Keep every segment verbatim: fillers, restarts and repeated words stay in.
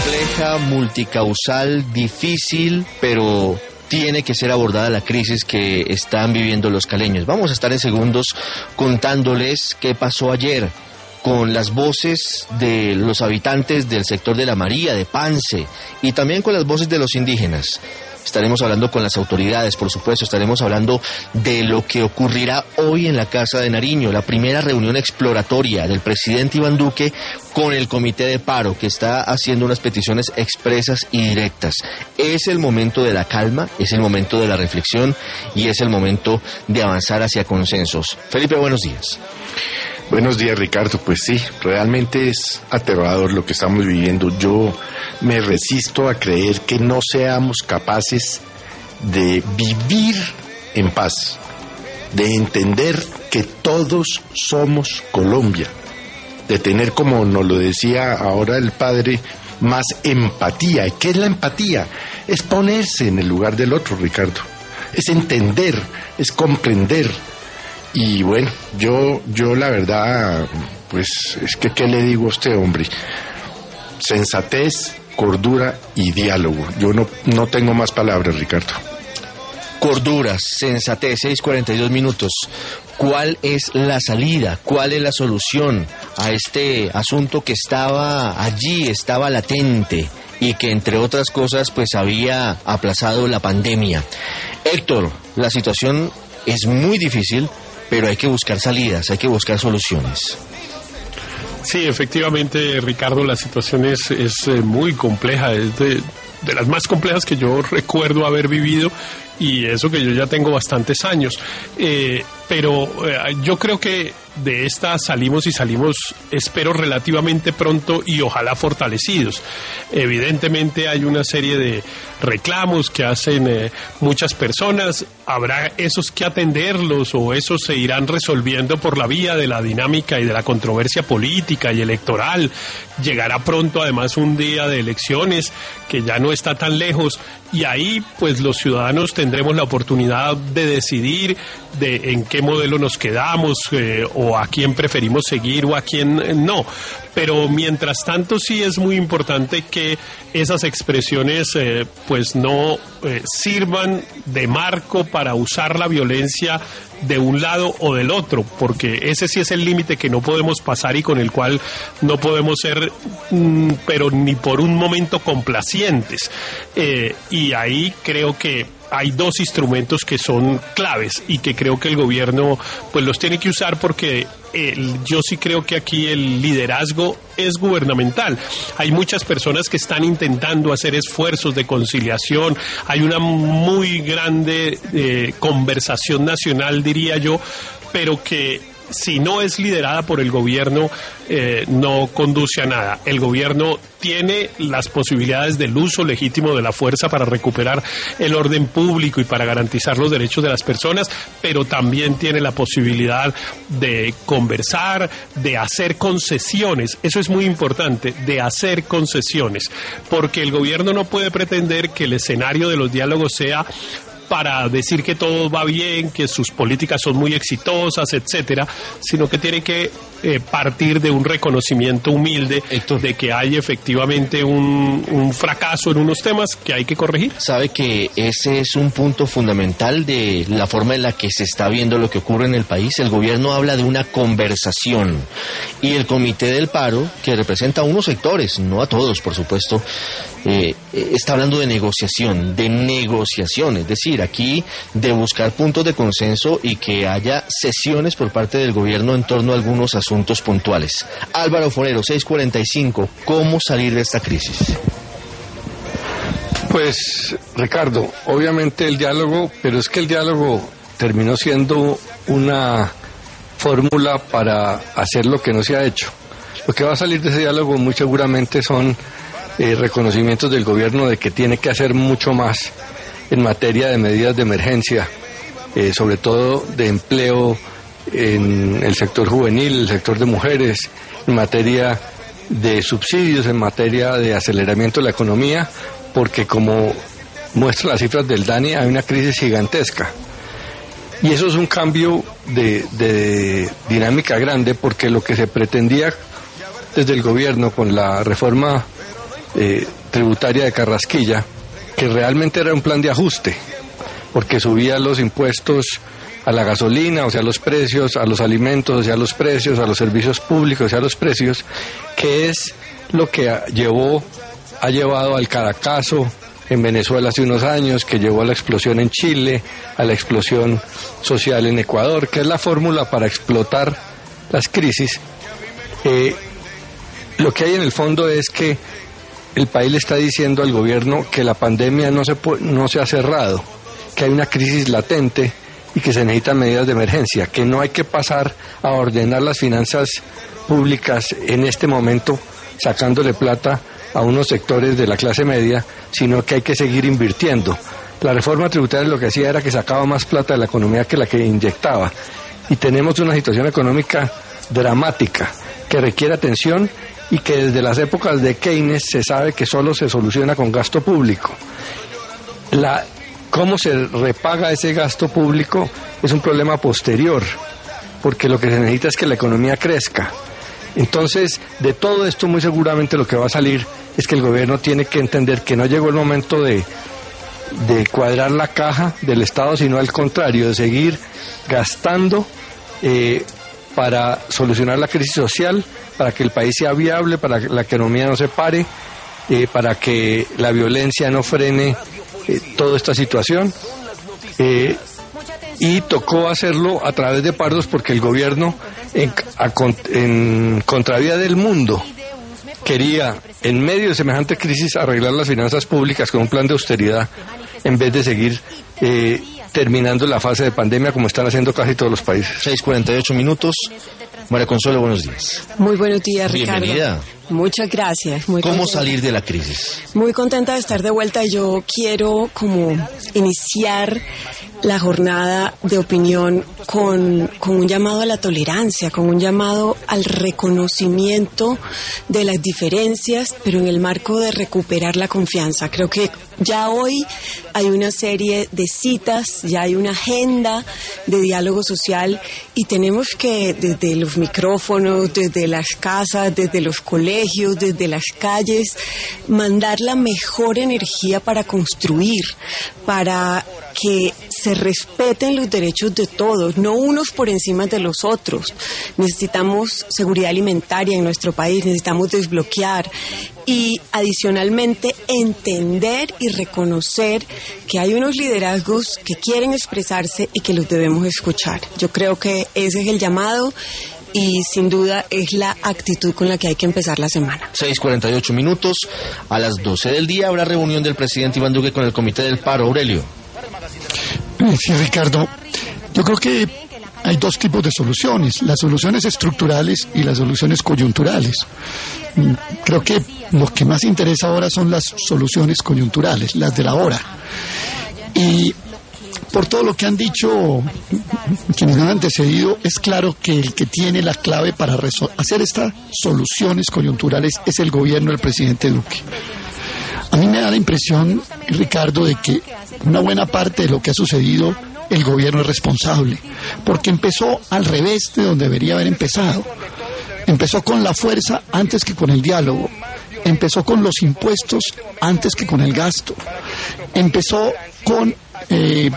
compleja, multicausal, difícil, pero tiene que ser abordada la crisis que están viviendo los caleños. Vamos a estar en segundos contándoles qué pasó ayer con las voces de los habitantes del sector de La María, de Pance, y también con las voces de los indígenas. Estaremos hablando con las autoridades, por supuesto, estaremos hablando de lo que ocurrirá hoy en la Casa de Nariño, la primera reunión exploratoria del presidente Iván Duque con el Comité de Paro, que está haciendo unas peticiones expresas y directas. Es el momento de la calma, es el momento de la reflexión y es el momento de avanzar hacia consensos. Felipe, buenos días. Buenos días, Ricardo. Pues sí, realmente es aterrador lo que estamos viviendo. Yo me resisto a creer que no seamos capaces de vivir en paz, de entender que todos somos Colombia, de tener, como nos lo decía ahora el padre, más empatía. ¿Y qué es la empatía? Es ponerse en el lugar del otro, Ricardo. Es entender, es comprender. Y bueno, yo, yo la verdad, pues es que ¿qué le digo a usted, hombre? Sensatez, cordura y diálogo. Yo no, no tengo más palabras, Ricardo. Cordura, sensatez, seis cuarenta y dos minutos. ¿Cuál es la salida? ¿Cuál es la solución a este asunto que estaba allí, estaba latente y que entre otras cosas pues había aplazado la pandemia? Héctor, la situación es muy difícil, pero hay que buscar salidas, hay que buscar soluciones. Sí, efectivamente, Ricardo, la situación es, es muy compleja, es de, de las más complejas que yo recuerdo haber vivido, y eso que yo ya tengo bastantes años. Eh, pero eh, yo creo que de esta salimos y salimos, espero, relativamente pronto y ojalá fortalecidos. Evidentemente hay una serie de reclamos que hacen eh, muchas personas, habrá esos que atenderlos o esos se irán resolviendo por la vía de la dinámica y de la controversia política y electoral. Llegará pronto además un día de elecciones que ya no está tan lejos, y ahí pues los ciudadanos tendremos la oportunidad de decidir de en qué modelo nos quedamos, eh, o a quién preferimos seguir o a quién eh, no. Pero mientras tanto sí es muy importante que esas expresiones eh, pues no eh, sirvan de marco para usar la violencia de un lado o del otro, porque ese sí es el límite que no podemos pasar y con el cual no podemos ser mm, pero ni por un momento complacientes. Eh, y ahí creo que hay dos instrumentos que son claves y que creo que el gobierno pues los tiene que usar, porque el, yo sí creo que aquí el liderazgo es gubernamental. Hay muchas personas que están intentando hacer esfuerzos de conciliación, hay una muy grande eh, conversación nacional, diría yo, pero que si no es liderada por el gobierno, eh, no conduce a nada. El gobierno tiene las posibilidades del uso legítimo de la fuerza para recuperar el orden público y para garantizar los derechos de las personas, pero también tiene la posibilidad de conversar, de hacer concesiones. Eso es muy importante, de hacer concesiones, porque el gobierno no puede pretender que el escenario de los diálogos sea para decir que todo va bien, que sus políticas son muy exitosas, etcétera, sino que tiene que eh, partir de un reconocimiento humilde, Héctor, de que hay efectivamente un, un fracaso en unos temas que hay que corregir. Sabe que ese es un punto fundamental de la forma en la que se está viendo lo que ocurre en el país. El gobierno habla de una conversación y el Comité del Paro, que representa a unos sectores, no a todos, por supuesto, eh, está hablando de negociación, de negociación, es decir, aquí de buscar puntos de consenso y que haya sesiones por parte del gobierno en torno a algunos asuntos puntuales. Álvaro Forero, seis cuarenta y cinco, ¿cómo salir de esta crisis? Pues, Ricardo, obviamente el diálogo, pero es que el diálogo terminó siendo una fórmula para hacer lo que no se ha hecho. Lo que va a salir de ese diálogo muy seguramente son eh, reconocimientos del gobierno de que tiene que hacer mucho más en materia de medidas de emergencia, eh, sobre todo de empleo en el sector juvenil, el sector de mujeres, en materia de subsidios, en materia de aceleramiento de la economía, porque como muestran las cifras del DANE, hay una crisis gigantesca. Y eso es un cambio de, de dinámica grande, porque lo que se pretendía desde el gobierno con la reforma eh, tributaria de Carrasquilla, que realmente era un plan de ajuste, porque subía los impuestos a la gasolina, o sea, los precios, a los alimentos, o sea, los precios, a los servicios públicos, o sea, los precios, que es lo que llevó, ha llevado al Caracazo en Venezuela hace unos años, que llevó a la explosión en Chile, a la explosión social en Ecuador, que es la fórmula para explotar las crisis. Eh, lo que hay en el fondo es que el país le está diciendo al gobierno que la pandemia no se, no se ha cerrado, que hay una crisis latente y que se necesitan medidas de emergencia, que no hay que pasar a ordenar las finanzas públicas en este momento sacándole plata a unos sectores de la clase media, sino que hay que seguir invirtiendo. La reforma tributaria lo que hacía era que sacaba más plata de la economía que la que inyectaba, y tenemos una situación económica dramática que requiere atención y que desde las épocas de Keynes se sabe que solo se soluciona con gasto público. La, ¿Cómo se repaga ese gasto público? Es un problema posterior, porque lo que se necesita es que la economía crezca. Entonces, de todo esto muy seguramente lo que va a salir es que el gobierno tiene que entender que no llegó el momento de, de cuadrar la caja del Estado, sino al contrario, de seguir gastando eh, para solucionar la crisis social, para que el país sea viable, para que la economía no se pare, eh, para que la violencia no frene eh, toda esta situación. Eh, y tocó hacerlo a través de paros porque el gobierno, en, a, en contravía del mundo, quería, en medio de semejante crisis, arreglar las finanzas públicas con un plan de austeridad, en vez de seguir eh, terminando la fase de pandemia como están haciendo casi todos los países. seis cuarenta y ocho minutos. María Consuelo, buenos días. Muy buenos días, Ricardo. Bienvenida. Muchas gracias. Muy ¿Cómo contenta. salir de la crisis? Muy contenta de estar de vuelta. Yo quiero como iniciar la jornada de opinión con, con un llamado a la tolerancia, con un llamado al reconocimiento de las diferencias, pero en el marco de recuperar la confianza. Creo que ya hoy hay una serie de citas, ya hay una agenda de diálogo social y tenemos que desde los micrófonos, desde las casas, desde los colegios, desde las calles, mandar la mejor energía para construir, para que se respeten los derechos de todos, no unos por encima de los otros. Necesitamos seguridad alimentaria en nuestro país, necesitamos desbloquear y adicionalmente entender y reconocer que hay unos liderazgos que quieren expresarse y que los debemos escuchar. Yo creo que ese es el llamado y sin duda es la actitud con la que hay que empezar la semana. seis cuarenta y ocho minutos, a las doce del día habrá reunión del presidente Iván Duque con el Comité del Paro. Aurelio. Sí, Ricardo, yo creo que hay dos tipos de soluciones, las soluciones estructurales y las soluciones coyunturales. Creo que lo que más interesa ahora son las soluciones coyunturales, las de la hora. Y por todo lo que han dicho quienes me han antecedido, es claro que el que tiene la clave para hacer estas soluciones coyunturales es el gobierno del presidente Duque. A mí me da la impresión, Ricardo, de que una buena parte de lo que ha sucedido, el gobierno es responsable, porque empezó al revés de donde debería haber empezado. Empezó con la fuerza antes que con el diálogo. Empezó con los impuestos antes que con el gasto. Empezó con eh,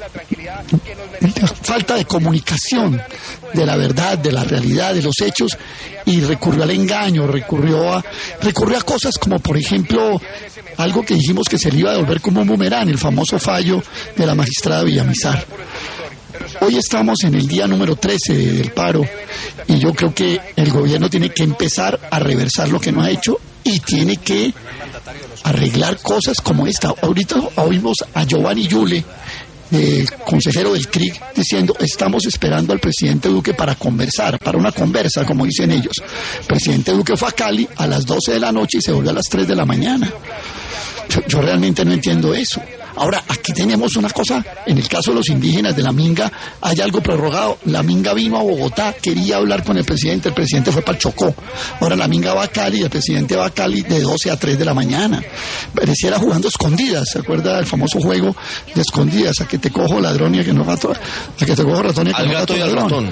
falta de comunicación de la verdad, de la realidad, de los hechos, y recurrió al engaño, recurrió a, recurrió a cosas como, por ejemplo, algo que dijimos que se le iba a devolver como un boomerang, el famoso fallo de la magistrada Villamizar. Hoy estamos en el día número trece del paro y yo creo que el gobierno tiene que empezar a reversar lo que no ha hecho y tiene que arreglar cosas como esta. Ahorita oímos a Giovanni Yule, el consejero del C R I C, diciendo: estamos esperando al presidente Duque para conversar, para una conversa, como dicen ellos. El presidente Duque fue a Cali a las doce de la noche y se volvió a las tres de la mañana. Yo, yo realmente no entiendo eso. Ahora, aquí tenemos una cosa, en el caso de los indígenas de la Minga, hay algo prorrogado. La Minga vino a Bogotá, quería hablar con el presidente, el presidente fue para el Chocó. Ahora la Minga va a Cali y el presidente va a Cali de doce a tres de la mañana. Pareciera jugando escondidas, ¿se acuerda del famoso juego de escondidas? A que te cojo ladrón y a que no gato, a que te cojo ratón y a que al no gato gato y al ladrón. ratón.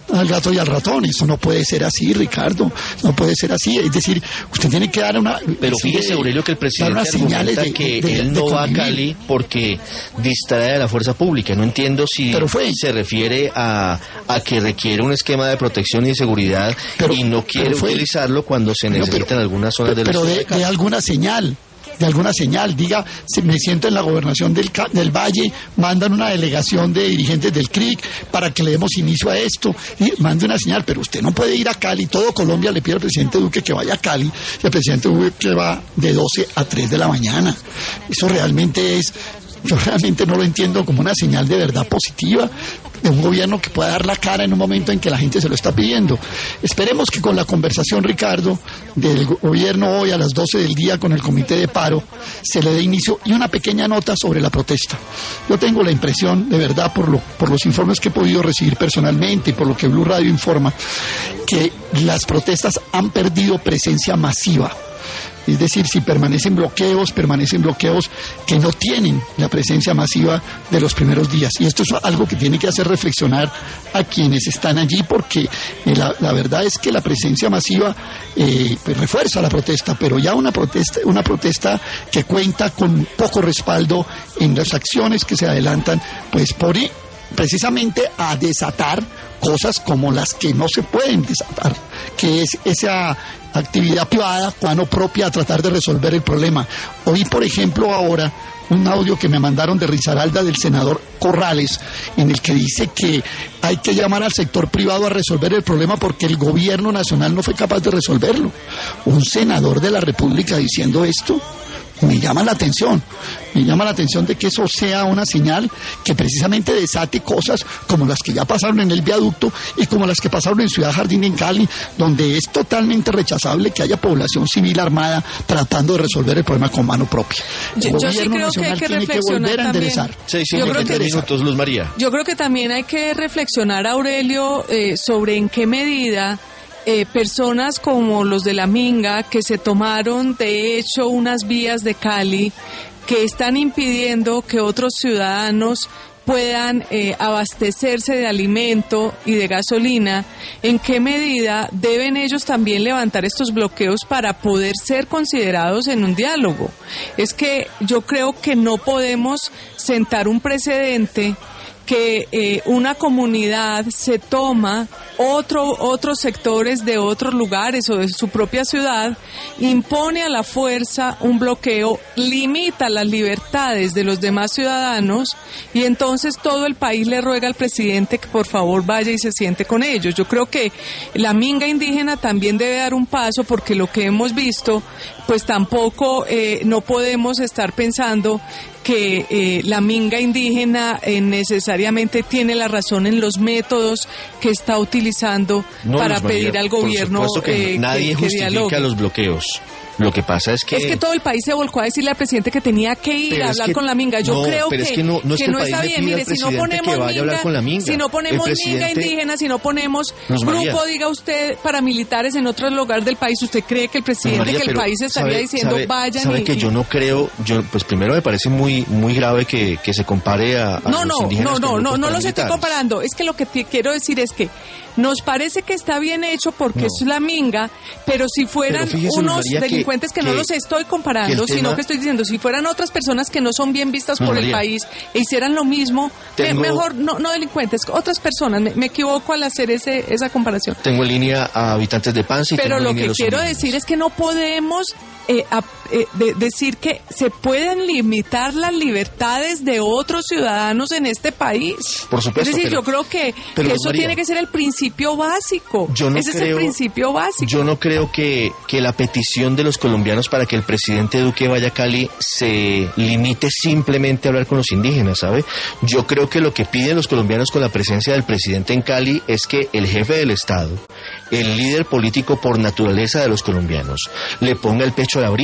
al gato y al ratón. Eso no puede ser así, Ricardo. No puede ser así. Es decir, usted tiene que dar una... Pero fíjese, Aurelio, que el presidente argumenta de, que de, él no de va a Cali porque distrae de la fuerza pública. No entiendo si se refiere a, a que requiere un esquema de protección y de seguridad pero, y no quiere utilizarlo cuando se necesita pero, en algunas zonas pero, de la ciudad. Pero de, de alguna señal. de alguna señal, diga, si me siento en la gobernación del, del Valle, mandan una delegación de dirigentes del C R I C para que le demos inicio a esto, y mande una señal, pero usted no puede ir a Cali, todo Colombia le pide al presidente Duque que vaya a Cali, y el presidente Duque va de doce a tres de la mañana. Eso realmente es... Yo realmente no lo entiendo como una señal de verdad positiva de un gobierno que pueda dar la cara en un momento en que la gente se lo está pidiendo. Esperemos que con la conversación, Ricardo, del gobierno hoy a las doce del día con el comité de paro, se le dé inicio y una pequeña nota sobre la protesta. Yo tengo la impresión, de verdad, por, lo, por los informes que he podido recibir personalmente y por lo que Blue Radio informa, que las protestas han perdido presencia masiva. Es decir, si permanecen bloqueos, permanecen bloqueos que no tienen la presencia masiva de los primeros días. Y esto es algo que tiene que hacer reflexionar a quienes están allí, porque eh, la, la verdad es que la presencia masiva eh, pues refuerza la protesta, pero ya una protesta, una protesta que cuenta con poco respaldo en las acciones que se adelantan, pues pone precisamente a desatar cosas como las que no se pueden desatar, que es esa actividad privada, cuando propia, a tratar de resolver el problema. Oí, por ejemplo, ahora un audio que me mandaron de Risaralda del senador Corrales, en el que dice que hay que llamar al sector privado a resolver el problema porque el gobierno nacional no fue capaz de resolverlo. Un senador de la República diciendo esto me llama la atención, me llama la atención de que eso sea una señal que precisamente desate cosas como las que ya pasaron en el viaducto y como las que pasaron en Ciudad Jardín en Cali, donde es totalmente rechazable que haya población civil armada tratando de resolver el problema con mano propia. El yo, gobierno yo sí creo nacional que hay que tiene que volver a enderezar. Sí, sí, yo creo que minutos, Luz María. Yo creo que también hay que reflexionar, Aurelio, eh, sobre en qué medida Eh, personas como los de la Minga, que se tomaron de hecho unas vías de Cali que están impidiendo que otros ciudadanos puedan eh, abastecerse de alimento y de gasolina, en qué medida deben ellos también levantar estos bloqueos para poder ser considerados en un diálogo. Es que yo creo que no podemos sentar un precedente que eh, una comunidad se toma otro, otros sectores de otros lugares o de su propia ciudad, impone a la fuerza un bloqueo, limita las libertades de los demás ciudadanos y entonces todo el país le ruega al presidente que por favor vaya y se siente con ellos. Yo creo que la Minga indígena también debe dar un paso, porque lo que hemos visto, pues tampoco eh, no podemos estar pensando que eh, la Minga indígena eh, necesariamente tiene la razón en los métodos que está utilizando no, para María, pedir al gobierno por supuesto que eh, nadie que, justifica que dialogue. Los bloqueos. Lo que pasa es que... Es que todo el país se volcó a decirle al presidente que tenía que ir pero a hablar que, con la Minga. Yo no, creo pero que, es que no, no, es que que no está bien. Mire, si no ponemos minga, minga, si no ponemos Minga indígena, si no ponemos Luz grupo, María. Diga usted, paramilitares en otro lugar del país, ¿usted cree que el presidente, María, que el país estaría sabe, diciendo sabe, vayan sabe y... que yo no creo, yo pues primero me parece muy muy grave que, que se compare a, a no, los no, indígenas no, con no, no, no los estoy comparando. Es que lo que te quiero decir es que nos parece que está bien hecho porque no. es la Minga, pero si fueran pero fíjese, unos María, delincuentes que, que no los estoy comparando, que sino tema... que estoy diciendo, si fueran otras personas que no son bien vistas no, por María, el país e hicieran lo mismo, tengo... me, mejor no, no delincuentes, otras personas, me, me equivoco al hacer ese esa comparación. Tengo en línea a habitantes de Pance y pero tengo lo que quiero indígenas. decir es que no podemos eh, a, eh, de, decir que se pueden limitar las libertades de otros ciudadanos en este país. Por supuesto. Es decir, pero, yo creo que, pero, que eso María, tiene que ser el principio básico. Yo no Ese creo, es el principio básico. Yo no creo que, que la petición de los colombianos para que el presidente Duque vaya a Cali se limite simplemente a hablar con los indígenas, ¿sabe? Yo creo que lo que piden los colombianos con la presencia del presidente en Cali es que el jefe del Estado, el líder político por naturaleza de los colombianos, le ponga el pecho a la brisa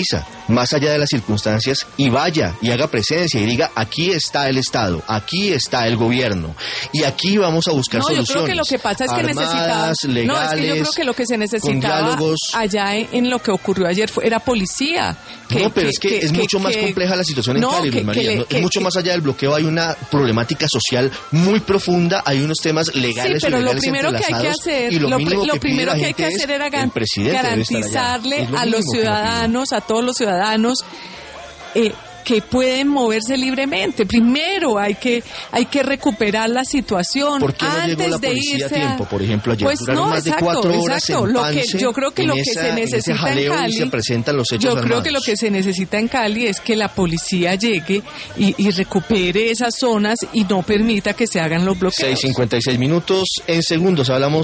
más allá de las circunstancias, y vaya y haga presencia y diga, aquí está el Estado, aquí está el gobierno, y aquí vamos a buscar no, soluciones. Yo creo que lo que pasa es que armadas, necesitaba, legales, no, es que yo creo que lo que se necesitaba allá en, en lo que ocurrió ayer fue, era policía. Que, no, pero que, es que, que es que, mucho que, más compleja la situación en no, Cali, que, María. Que, no, que, es mucho que, más allá del bloqueo, hay una problemática social muy profunda, hay unos temas legales sí, pero o lo primero que hay que hacer, lo, lo, lo que primero que hay que hacer era garantizarle a los ciudadanos, a todos los ciudadanos, eh, que pueden moverse libremente. Primero hay que hay que recuperar la situación. ¿Por qué no antes llegó la de policía irse a tiempo? Por ejemplo, ayer pues duraron no, más exacto, de cuatro horas exacto. en Lo Pance, que yo creo que lo que esa, se necesita en, en Cali, se presentan los hechos yo armados. creo que lo que se necesita en Cali es que la policía llegue y, y recupere esas zonas y no permita que se hagan los bloqueos. seis cincuenta y seis minutos. En segundos hablamos